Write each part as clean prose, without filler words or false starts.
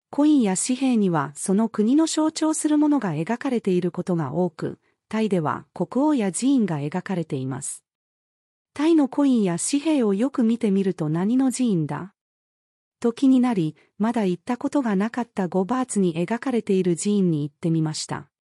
コインや紙幣にはその国の象徴するものが描かれていることが多く、タイでは国王や寺院が描かれています。タイのコインや紙幣をよく見てみると何の寺院だと気になり、まだ行ったことがなかった5バーツに描かれている寺院に行ってみました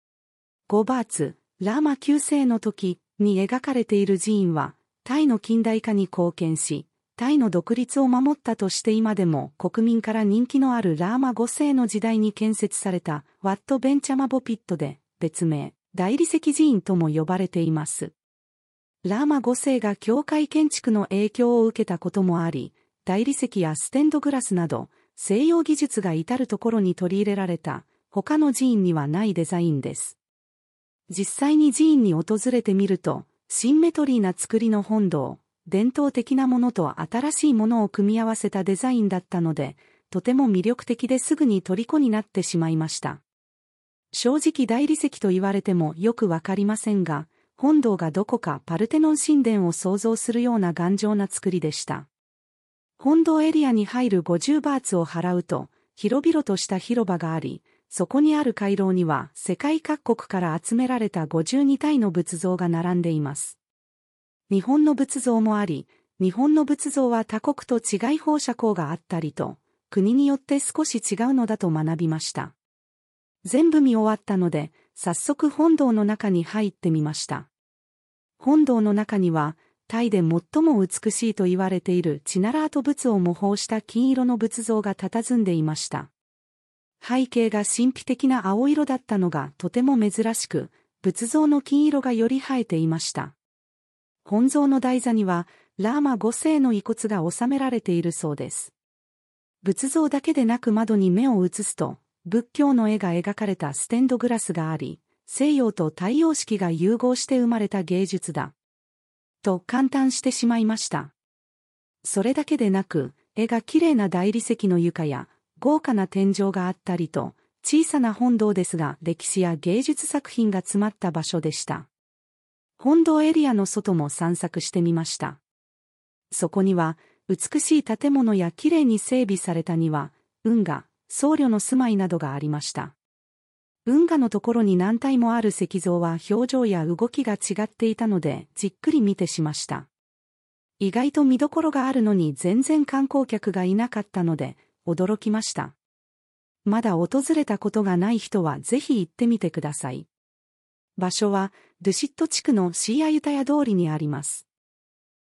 。5バーツ、ラーマ9世の時に描かれている寺院は、タイの近代化に貢献し、タイの独立を守ったとして今でも国民から人気のあるラーマ5世の時代に建設されたワット・ベンチャマボピットで、別名、大理石寺院とも呼ばれています。ラーマ5世が教会建築の影響を受けたこともあり、大理石やステンドグラスなど、西洋技術が至るところに取り入れられた、他の寺院にはないデザインです。実際に寺院に訪れてみると、シンメトリーな作りの本堂、伝統的なものと新しいものを組み合わせたデザインだったので、とても魅力的ですぐに虜になってしまいました。正直大理石と言われてもよくわかりませんが、本堂がどこかパルテノン神殿を想像するような頑丈な作りでした。本堂エリアに入る50バーツを払うと、広々とした広場があり、そこにある回廊には世界各国から集められた52体の仏像が並んでいます。日本の仏像もあり、日本の仏像は他国と違い放射光があったりと、国によって少し違うのだと学びました。全部見終わったので、早速本堂の中に入ってみました。本堂の中には、タイで最も美しいと言われているチナラート仏を模倣した金色の仏像が佇んでいました。背景が神秘的な青色だったのがとても珍しく、仏像の金色がより映えていました。本像の台座には、ラーマ5世の遺骨が収められているそうです。仏像だけでなく窓に目を移すと、仏教の絵が描かれたステンドグラスがあり、西洋と太陽式が融合して生まれた芸術だ。と感嘆してしまいました。それだけでなく、絵が綺麗な大理石の床や豪華な天井があったりと、小さな本堂ですが歴史や芸術作品が詰まった場所でした。本堂エリアの外も散策してみました。そこには、美しい建物や綺麗に整備された庭、運河、僧侶の住まいなどがありました。運河のところに何体もある石像は表情や動きが違っていたのでじっくり見てしました。意外と見どころがあるのに全然観光客がいなかったので驚きました。まだ訪れたことがない人はぜひ行ってみてください。場所はドゥシット地区のシーアユタヤ通りにあります。